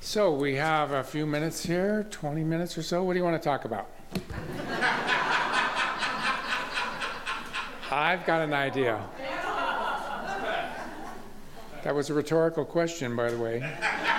So we have a few minutes here, 20 minutes or so. What do you want to talk about? I've got an idea. That was a rhetorical question, by the way.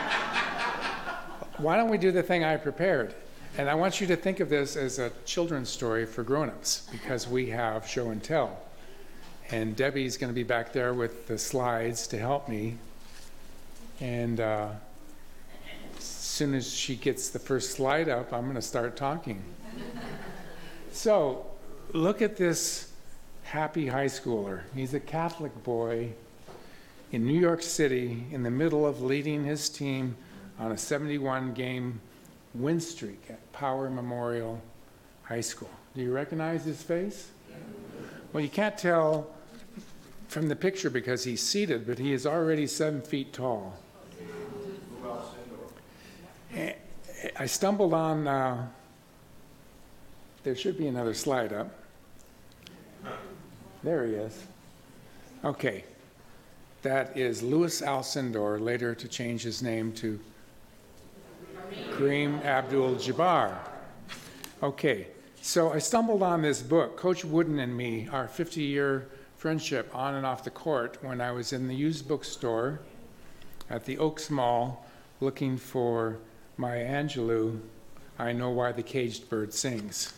Why don't we do the thing I prepared? And I want you to think of this as a children's story for grown-ups, because we have show and tell. And Debbie's going to be back there with the slides to help me. And as soon as she gets the first slide up, I'm going to start talking. So, look at this happy high schooler. He's a Catholic boy in New York City in the middle of leading his team on a 71-game win streak at Power Memorial High School. Do you recognize his face? Well, you can't tell from the picture because he's seated, but he is already 7 feet tall. I stumbled on, there should be another slide up. There he is. Okay. That is Louis Alcindor, later to change his name to Kareem Abdul-Jabbar. Okay, so I stumbled on this book, Coach Wooden and Me, our 50-year friendship on and off the court, when I was in the used bookstore at the Oaks Mall looking for Maya Angelou, I Know Why the Caged Bird Sings.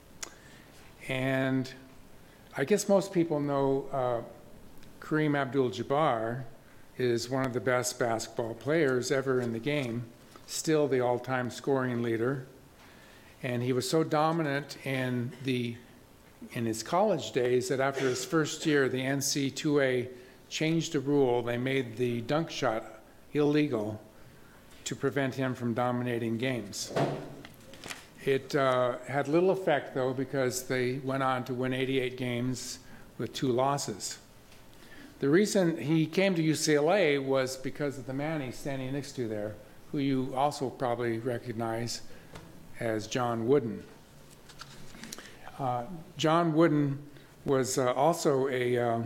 And I guess most people know Kareem Abdul-Jabbar is one of the best basketball players ever in the game, still the all-time scoring leader. And he was so dominant in his college days that after his first year, the NCAA changed a rule. They made the dunk shot illegal to prevent him from dominating games. It had little effect, though, because they went on to win 88 games with 2 losses. The reason he came to UCLA was because of the man he's standing next to there, who you also probably recognize as John Wooden. John Wooden was also a,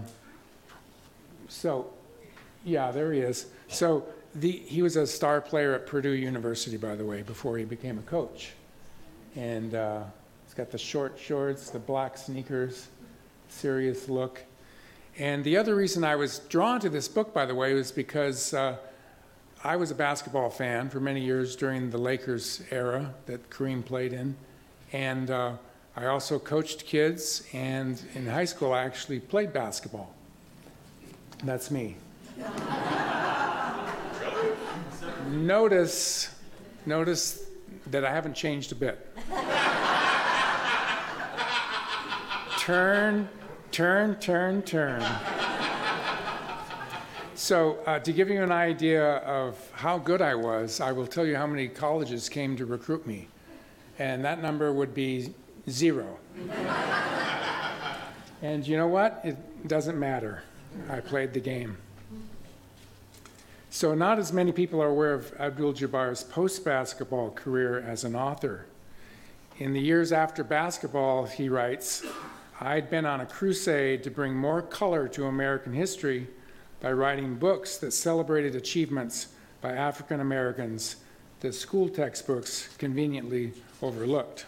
there he is. So he was a star player at Purdue University, by the way, before he became a coach. And he's got the short shorts, the black sneakers, serious look. And the other reason I was drawn to this book, by the way, was because I was a basketball fan for many years during the Lakers era that Kareem played in. And I also coached kids, and in high school I actually played basketball. That's me. Notice that I haven't changed a bit. Turn. So to give you an idea of how good I was, I will tell you how many colleges came to recruit me. And that number would be 0. And you know what? It doesn't matter. I played the game. So not as many people are aware of Abdul-Jabbar's post-basketball career as an author. In the years after basketball, he writes, I'd been on a crusade to bring more color to American history by writing books that celebrated achievements by African Americans that school textbooks conveniently overlooked.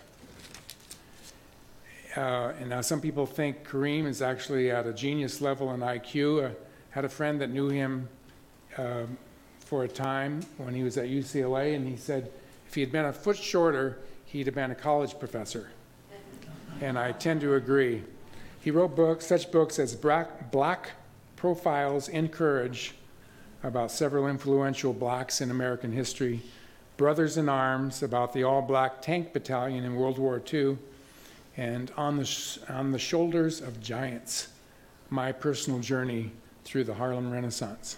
And now some people think Kareem is actually at a genius level in IQ. I had a friend that knew him for a time when he was at UCLA, and he said if he had been a foot shorter, he'd have been a college professor. And I tend to agree. He wrote such books as Black Profiles in Courage, about several influential blacks in American history, Brothers in Arms, about the all-black tank battalion in World War II, and On the Shoulders of Giants, my personal journey through the Harlem Renaissance.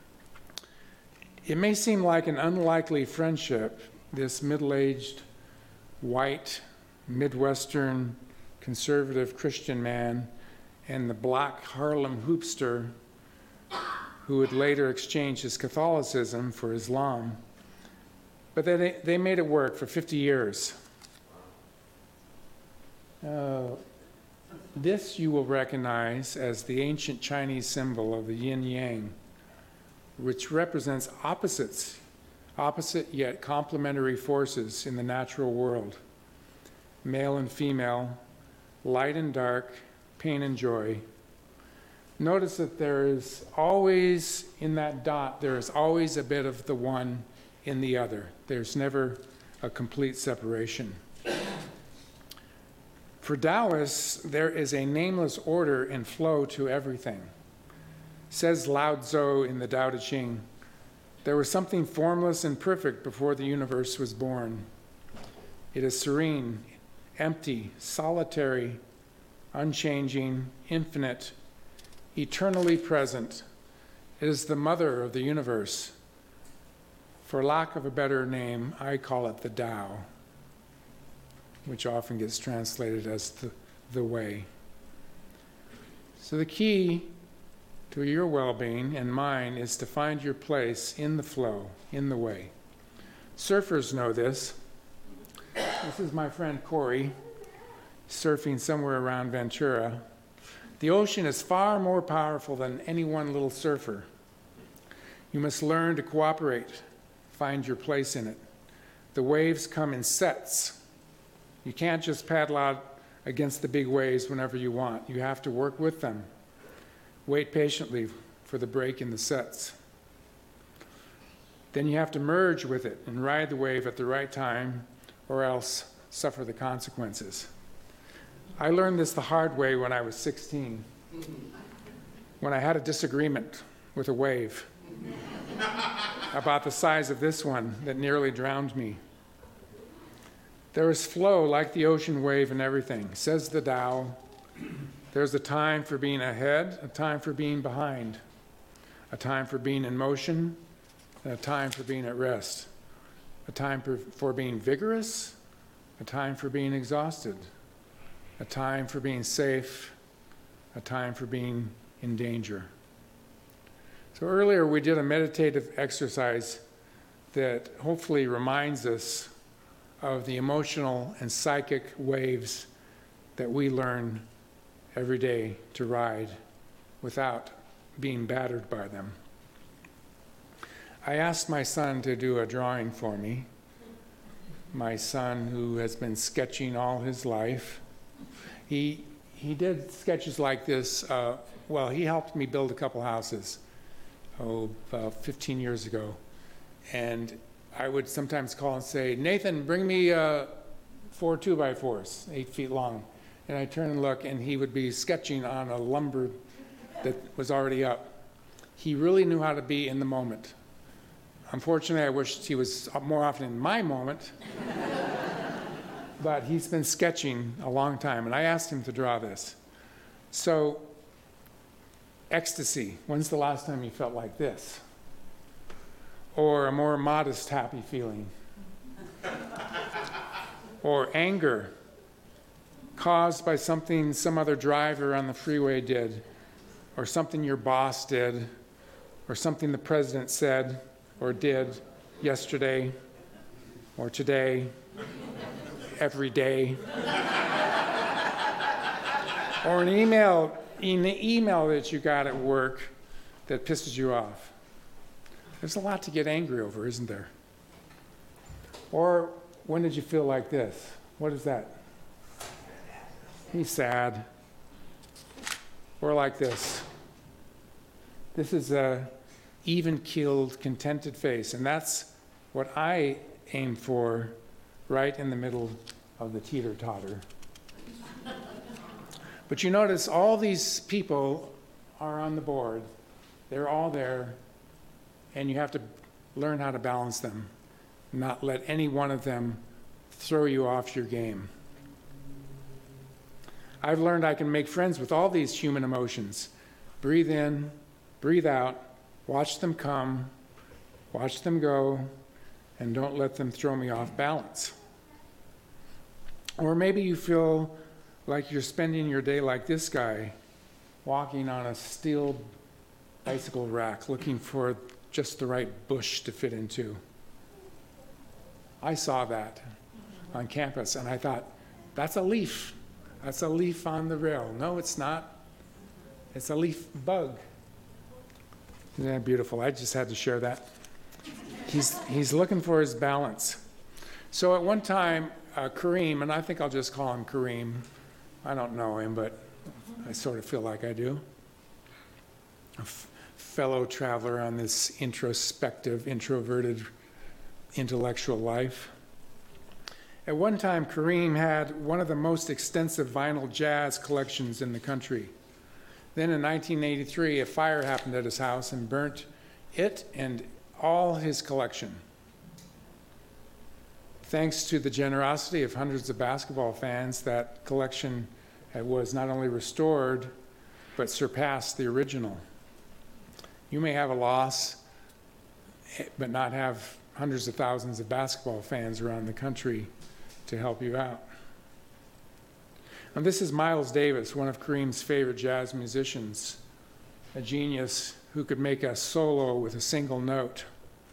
It may seem like an unlikely friendship, this middle-aged, white, Midwestern, conservative Christian man and the black Harlem hoopster who would later exchange his Catholicism for Islam. But they made it work for 50 years. This you will recognize as the ancient Chinese symbol of the yin-yang, which represents opposites opposite yet complementary forces in the natural world, male and female, light and dark, pain and joy. Notice that there is always, in that dot, there is always a bit of the one in the other. There's never a complete separation. For Taoists, there is a nameless order and flow to everything. Says Lao Tzu in the Tao Te Ching, there was something formless and perfect before the universe was born. It is serene, empty, solitary, unchanging, infinite, eternally present. It is the mother of the universe. For lack of a better name, I call it the Tao, which often gets translated as the way. So the key to your well-being and mine is to find your place in the flow, in the way. Surfers know this. This is my friend Corey, surfing somewhere around Ventura. The ocean is far more powerful than any one little surfer. You must learn to cooperate, find your place in it. The waves come in sets. You can't just paddle out against the big waves whenever you want. You have to work with them. Wait patiently for the break in the sets. Then you have to merge with it and ride the wave at the right time, or else suffer the consequences. I learned this the hard way when I was 16, when I had a disagreement with a wave about the size of this one that nearly drowned me. There is flow like the ocean wave and everything, says the Tao. There's a time for being ahead, a time for being behind, a time for being in motion, and a time for being at rest, a time for being vigorous, a time for being exhausted, a time for being safe, a time for being in danger. So earlier we did a meditative exercise that hopefully reminds us of the emotional and psychic waves that we learn every day to ride without being battered by them. I asked my son to do a drawing for me. My son, who has been sketching all his life. He did sketches like this. He helped me build a couple houses, about 15 years ago. And I would sometimes call and say, Nathan, bring me 4 2x4s, 8 feet long. And I'd turn and look, and he would be sketching on a lumber that was already up. He really knew how to be in the moment. Unfortunately, I wished he was more often in my moment. But he's been sketching a long time, and I asked him to draw this. So, ecstasy. When's the last time you felt like this? Or a more modest, happy feeling? Or anger caused by something some other driver on the freeway did, or something your boss did, or something the president said or did yesterday, or today, every day. Or an email that you got at work that pisses you off. There's a lot to get angry over, isn't there? Or when did you feel like this? What is that? He's sad. Or like this. This is a even-keeled, contented face, and that's what I aim for right in the middle of the teeter-totter. But you notice all these people are on the board. They're all there, and you have to learn how to balance them, not let any one of them throw you off your game. I've learned I can make friends with all these human emotions. Breathe in, breathe out, watch them come, watch them go, and don't let them throw me off balance. Or maybe you feel like you're spending your day like this guy, walking on a steel bicycle rack, looking for just the right bush to fit into. I saw that on campus, and I thought, that's a leaf. That's a leaf on the rail. No, it's not. It's a leaf bug. Isn't that beautiful? I just had to share that. He's looking for his balance. So at one time, Kareem, and I think I'll just call him Kareem. I don't know him, but I sort of feel like I do. A fellow traveler on this introspective, introverted, intellectual life. At one time, Kareem had one of the most extensive vinyl jazz collections in the country. Then in 1983, a fire happened at his house and burnt it and all his collection. Thanks to the generosity of hundreds of basketball fans, that collection was not only restored, but surpassed the original. You may have a loss, but not have hundreds of thousands of basketball fans around the country to help you out. And this is Miles Davis, one of Kareem's favorite jazz musicians, a genius who could make a solo with a single note.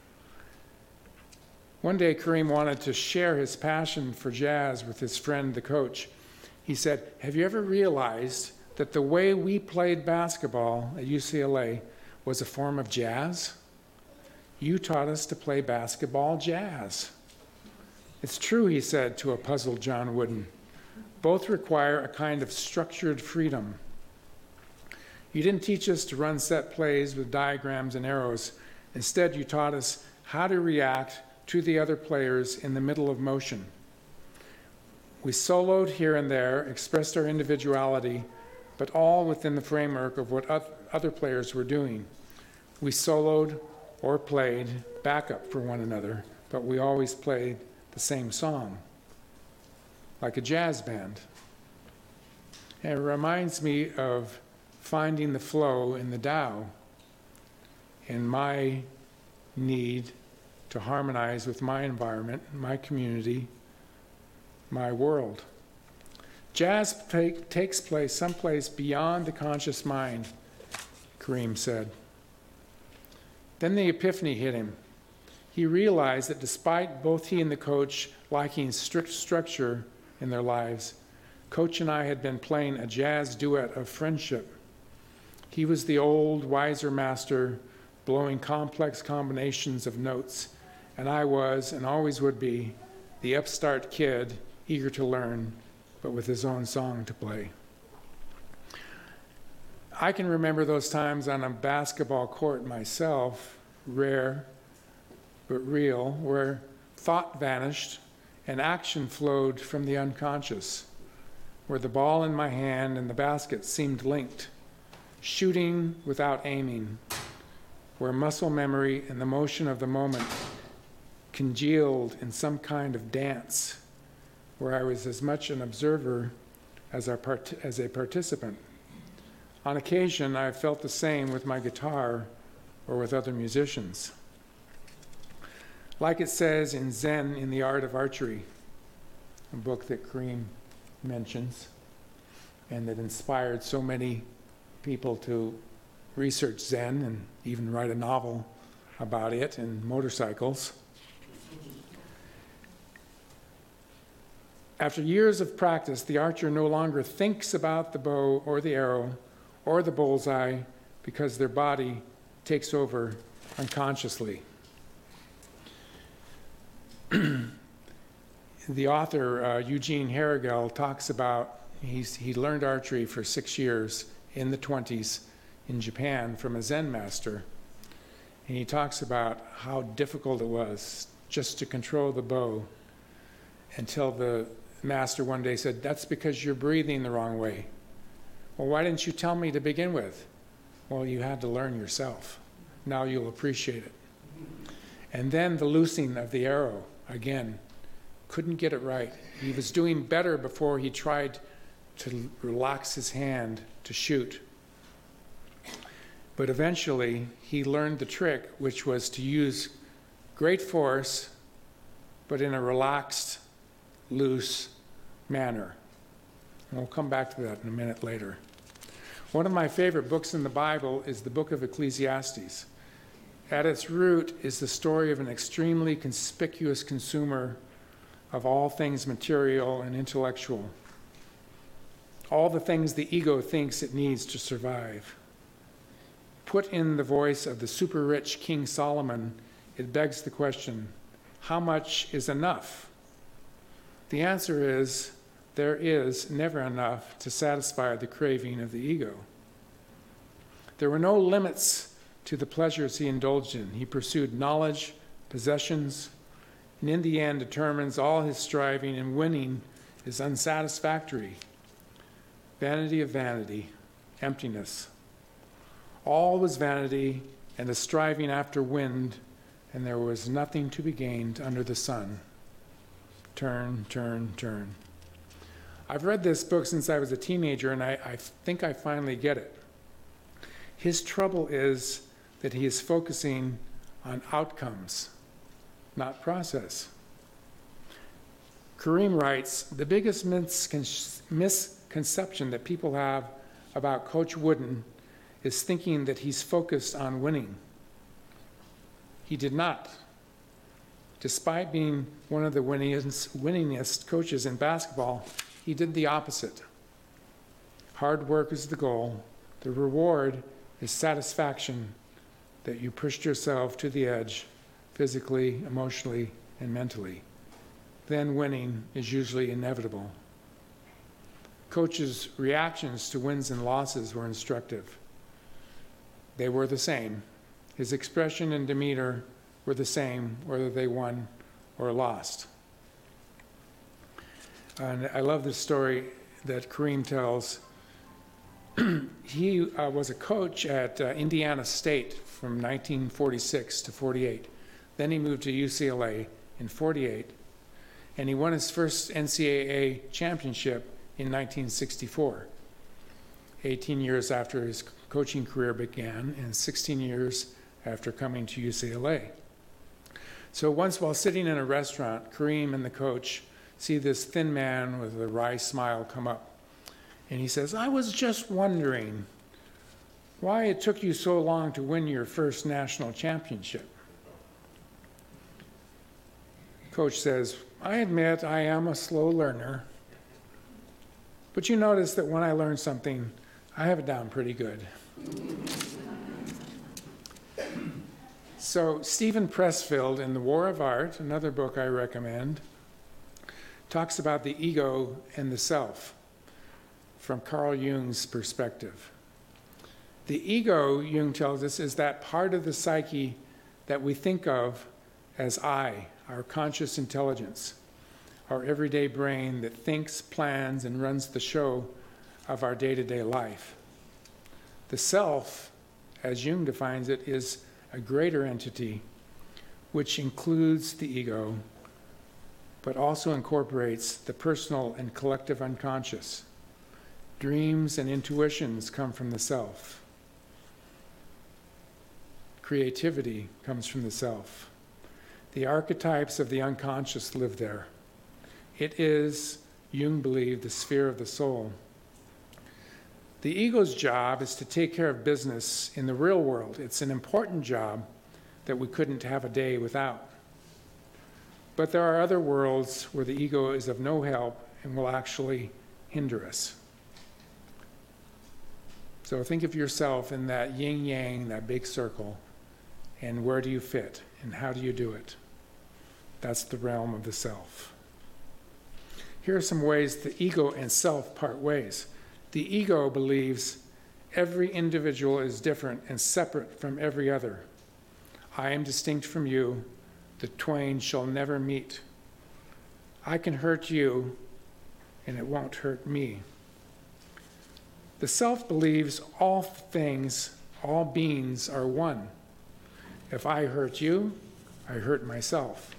One day, Kareem wanted to share his passion for jazz with his friend, the coach. He said, "Have you ever realized that the way we played basketball at UCLA was a form of jazz? You taught us to play basketball jazz." "It's true," he said to a puzzled John Wooden. "Both require a kind of structured freedom. You didn't teach us to run set plays with diagrams and arrows. Instead, you taught us how to react to the other players in the middle of motion. We soloed here and there, expressed our individuality, but all within the framework of what other players were doing. We soloed or played backup for one another, but we always played the same song, like a jazz band." And it reminds me of finding the flow in the Tao and my need to harmonize with my environment, my community, my world. Jazz takes place someplace beyond the conscious mind, Kareem said. Then the epiphany hit him. He realized that despite both he and the coach liking strict structure in their lives, Coach and I had been playing a jazz duet of friendship. He was the old, wiser master, blowing complex combinations of notes, and I was, and always would be, the upstart kid, eager to learn, but with his own song to play. I can remember those times on a basketball court myself, rare but real, where thought vanished and action flowed from the unconscious, where the ball in my hand and the basket seemed linked, shooting without aiming, where muscle memory and the motion of the moment congealed in some kind of dance, where I was as much an observer as a participant. On occasion, I felt the same with my guitar or with other musicians. Like it says in Zen in the Art of Archery, a book that Kareem mentions and that inspired so many people to research Zen and even write a novel about it and motorcycles. After years of practice, the archer no longer thinks about the bow or the arrow or the bullseye because their body takes over unconsciously. The author, Eugene Herrigel, talks about he learned archery for 6 years in the 20s in Japan from a Zen master. And he talks about how difficult it was just to control the bow until the master one day said, "That's because you're breathing the wrong way." "Well, why didn't you tell me to begin with?" "Well, you had to learn yourself. Now you'll appreciate it." And then the loosing of the arrow, again, couldn't get it right. He was doing better before he tried to relax his hand to shoot. But eventually, he learned the trick, which was to use great force, but in a relaxed, loose manner. And we'll come back to that in a minute later. One of my favorite books in the Bible is the book of Ecclesiastes. At its root is the story of an extremely conspicuous consumer of all things material and intellectual, all the things the ego thinks it needs to survive. Put in the voice of the super-rich King Solomon it begs the question, how much is enough? The answer is, there is never enough to satisfy the craving of the ego. There were no limits to the pleasures he indulged in. He pursued knowledge, possessions, and in the end determines all his striving and winning is unsatisfactory. Vanity of vanity, emptiness. All was vanity and a striving after wind, and there was nothing to be gained under the sun. Turn, turn, turn. I've read this book since I was a teenager, and I think I finally get it. His trouble is that he is focusing on outcomes, not process. Kareem writes, the biggest misconception that people have about Coach Wooden is thinking that he's focused on winning. He did not. Despite being one of the winningest coaches in basketball, he did the opposite. Hard work is the goal. The reward is satisfaction that you pushed yourself to the edge, physically, emotionally, and mentally. Then winning is usually inevitable. Coach's reactions to wins and losses were instructive. They were the same. His expression and demeanor were the same, whether they won or lost. And I love this story that Kareem tells. He was a coach at Indiana State from 1946 to 48. Then he moved to UCLA in 48, and he won his first NCAA championship in 1964, 18 years after his coaching career began and 16 years after coming to UCLA. So once while sitting in a restaurant, Kareem and the coach see this thin man with a wry smile come up. And he says, I was just wondering why it took you so long to win your first national championship. Coach says, I admit I am a slow learner, but you notice that when I learn something, I have it down pretty good. So Stephen Pressfield in The War of Art, another book I recommend, talks about the ego and the self from Carl Jung's perspective. The ego, Jung tells us, is that part of the psyche that we think of as I, our conscious intelligence, our everyday brain that thinks, plans, and runs the show of our day-to-day life. The self, as Jung defines it, is a greater entity which includes the ego, but also incorporates the personal and collective unconscious. Dreams and intuitions come from the self. Creativity comes from the self. The archetypes of the unconscious live there. It is, Jung believed, the sphere of the soul. The ego's job is to take care of business in the real world. It's an important job that we couldn't have a day without. But there are other worlds where the ego is of no help and will actually hinder us. So think of yourself in that yin-yang, that big circle, and where do you fit, and how do you do it? That's the realm of the self. Here are some ways the ego and self part ways. The ego believes every individual is different and separate from every other. I am distinct from you. The twain shall never meet. I can hurt you, and it won't hurt me. The self believes all things, all beings are one. If I hurt you, I hurt myself.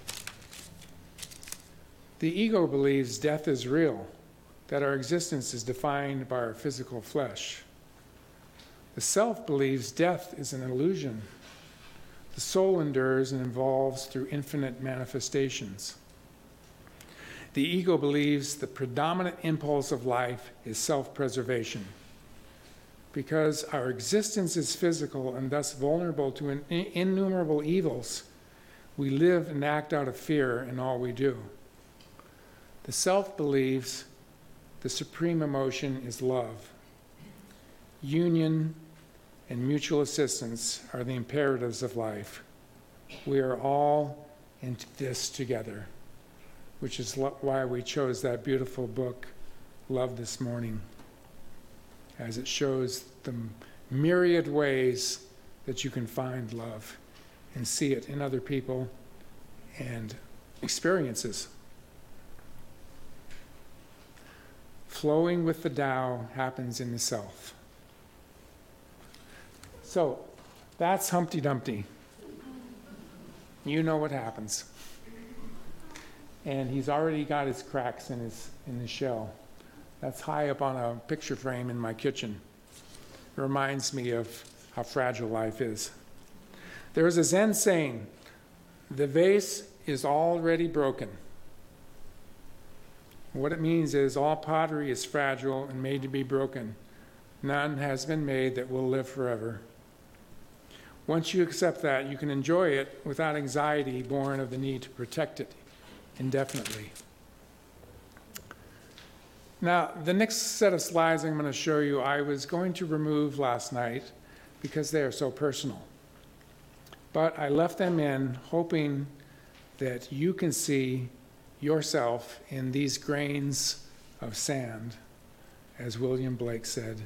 The ego believes death is real, that our existence is defined by our physical flesh. The self believes death is an illusion. The soul endures and evolves through infinite manifestations. The ego believes the predominant impulse of life is self-preservation. Because our existence is physical and thus vulnerable to innumerable evils, we live and act out of fear in all we do. The self believes the supreme emotion is love. Union and mutual assistance are the imperatives of life. We are all in this together, which is why we chose that beautiful book, Love This Morning, as it shows the myriad ways that you can find love and see it in other people and experiences. Flowing with the Tao happens in the self. So, that's Humpty Dumpty. You know what happens. And he's already got his cracks in his shell. That's high up on a picture frame in my kitchen. It reminds me of how fragile life is. There is a Zen saying, the vase is already broken. What it means is all pottery is fragile and made to be broken. None has been made that will live forever. Once you accept that, you can enjoy it without anxiety born of the need to protect it indefinitely. Now, the next set of slides I'm going to show you, I was going to remove last night because they are so personal. But I left them in hoping that you can see yourself in these grains of sand, as William Blake said,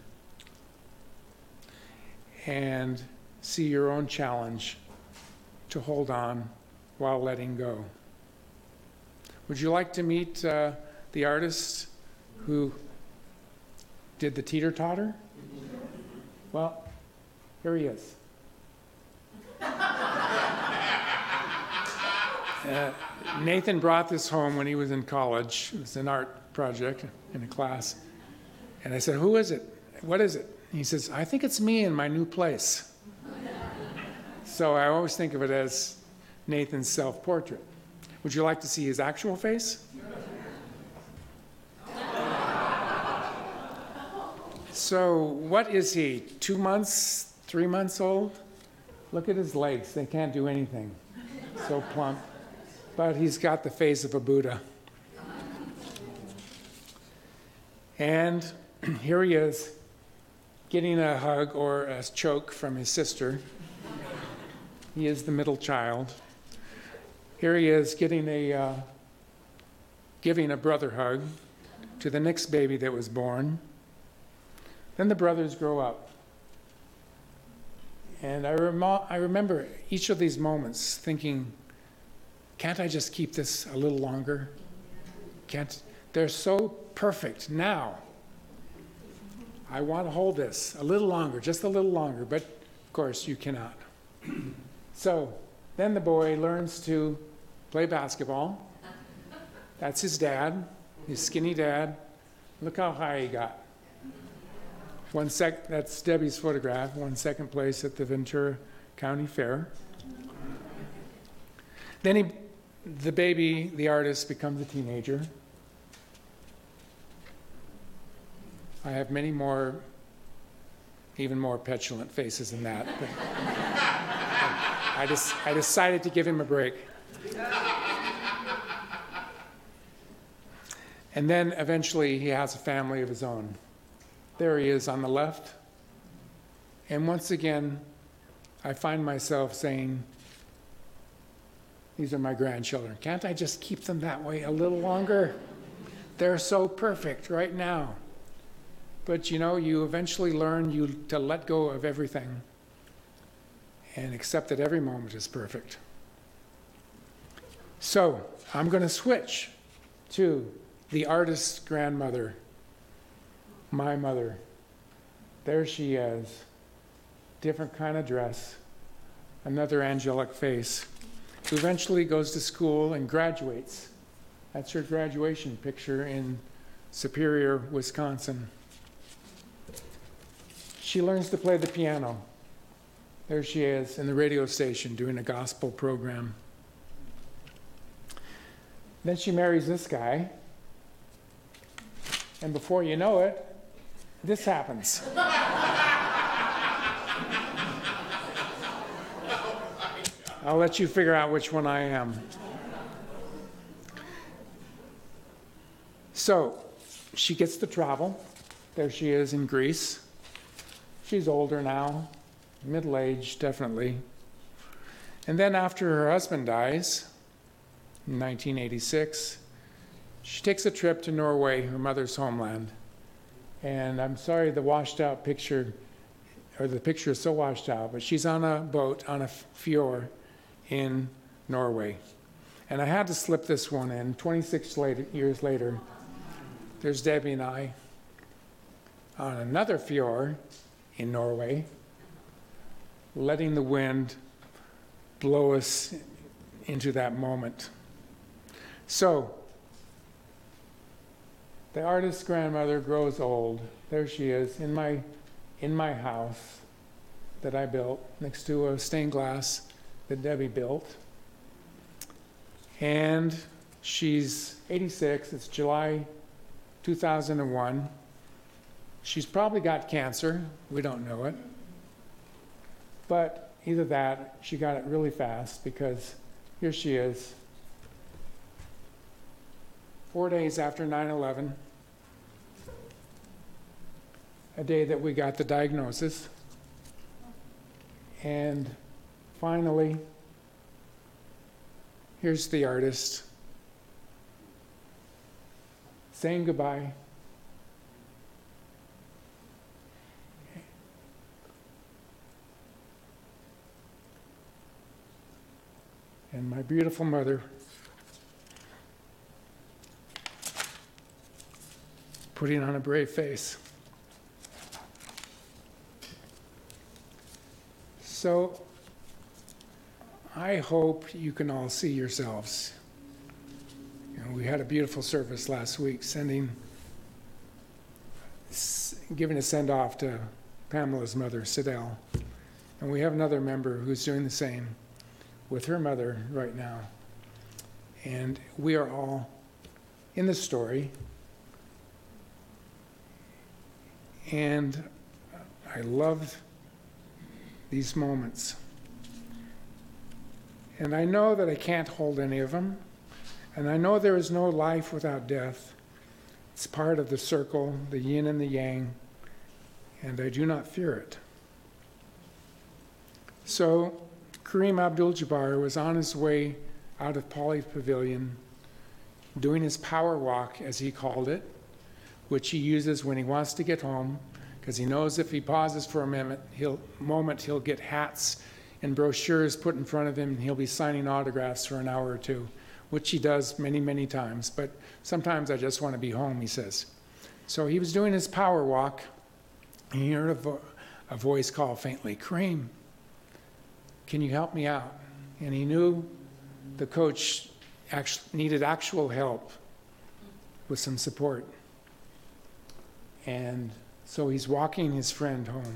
and see your own challenge to hold on while letting go. Would you like to meet the artist who did the teeter-totter? Well, here he is. Nathan brought this home when he was in college. It was an art project in a class. And I said, who is it? What is it? And he says, I think it's me in my new place. So I always think of it as Nathan's self-portrait. Would you like to see his actual face? So what is he, 2 months, 3 months old? Look at his legs. They can't do anything. So plump. But he's got the face of a Buddha. And here he is, getting a hug or a choke from his sister. He is the middle child. Here he is giving a brother hug to the next baby that was born. Then the brothers grow up. And I remember each of these moments thinking, can't I just keep this a little longer? They're so perfect now. I want to hold this a little longer, just a little longer, but of course you cannot. So then the boy learns to play basketball. That's his dad, his skinny dad. Look how high he got. That's Debbie's photograph, won second place at the Ventura County Fair. Then the baby, the artist, becomes a teenager. I have many more, even more petulant faces than that. But I decided to give him a break. And then eventually he has a family of his own. There he is on the left. And once again, I find myself saying, these are my grandchildren. Can't I just keep them that way a little longer? They're so perfect right now. But you know, you eventually learn to let go of everything and accept that every moment is perfect. So I'm going to switch to the artist's grandmother, my mother. There she is, different kind of dress, another angelic face, who eventually goes to school and graduates. That's her graduation picture in Superior, Wisconsin. She learns to play the piano. There she is in the radio station doing a gospel program. Then she marries this guy. And before you know it, this happens. I'll let you figure out which one I am. So, she gets to travel. There she is in Greece. She's older now, middle-aged, definitely. And then after her husband dies in 1986, she takes a trip to Norway, her mother's homeland. And I'm sorry the washed out picture, or the picture is so washed out, but she's on a boat on a fjord in Norway. And I had to slip this one in. 26 years later, there's Debbie and I on another fjord in Norway, letting the wind blow us into that moment. So, the artist's grandmother grows old. There she is in my house that I built next to a stained glass that Debbie built. And she's 86. It's July 2001. She's probably got cancer. We don't know it. But either that, she got it really fast, because here she is, 4 days after 9/11, a day that we got the diagnosis. And finally, here's the artist saying goodbye. And my beautiful mother putting on a brave face. So I hope you can all see yourselves. You know, we had a beautiful service last week, giving a send-off to Pamela's mother, Sidel. And we have another member who's doing the same with her mother right now. And we are all in the story. And I love these moments. And I know that I can't hold any of them. And I know there is no life without death. It's part of the circle, the yin and the yang. And I do not fear it. So Kareem Abdul-Jabbar was on his way out of Poly Pavilion, doing his power walk, as he called it, which he uses when he wants to get home, because he knows if he pauses for a moment, he'll get hats and brochures put in front of him, and he'll be signing autographs for an hour or two, which he does many, many times. But sometimes I just want to be home, he says. So he was doing his power walk, and he heard a voice call faintly, "Kareem, can you help me out?" And he knew the coach needed actual help with some support. And so he's walking his friend home.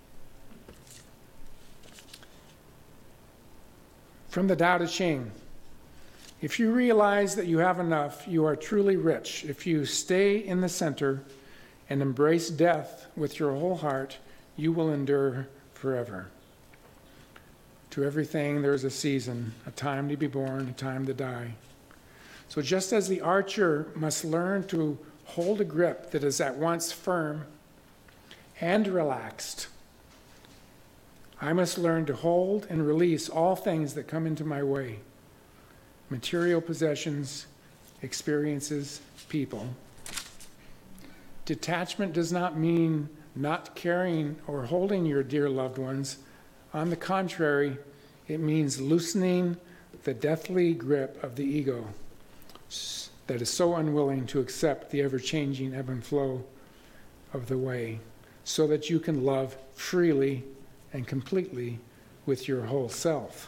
From the Tao Te Ching, if you realize that you have enough, you are truly rich. If you stay in the center and embrace death with your whole heart, you will endure forever. To everything there is a season, a time to be born, a time to die. So just as the archer must learn to hold a grip that is at once firm and relaxed, I must learn to hold and release all things that come into my way. Material possessions, experiences, people. Detachment does not mean not caring or holding your dear loved ones. On the contrary, it means loosening the deathly grip of the ego that is so unwilling to accept the ever-changing ebb and flow of the way, so that you can love freely and completely with your whole self.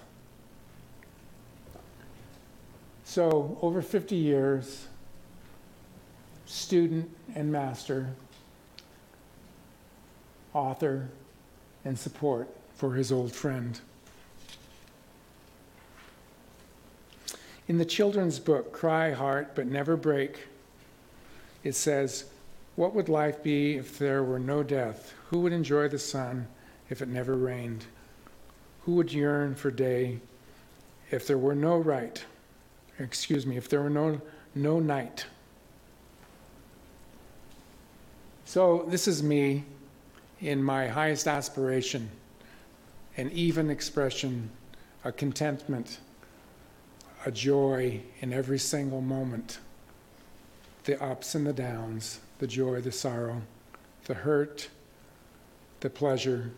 So, over 50 years, student and master, author, and support for his old friend. In the children's book, Cry Heart But Never Break, it says, "What would life be if there were no death? Who would enjoy the sun if it never rained? Who would yearn for day if there were no if there were no night?" So this is me in my highest aspiration, an even expression a contentment, a joy in every single moment. The ups and the downs, the joy, the sorrow, the hurt, the pleasure.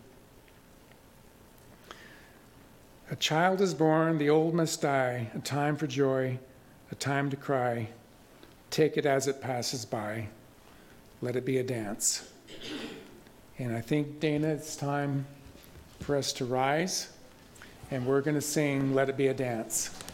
A child is born, the old must die, a time for joy, a time to cry. Take it as it passes by. Let it be a dance. And I think, Dana, it's time for us to rise, and we're going to sing Let It Be a Dance.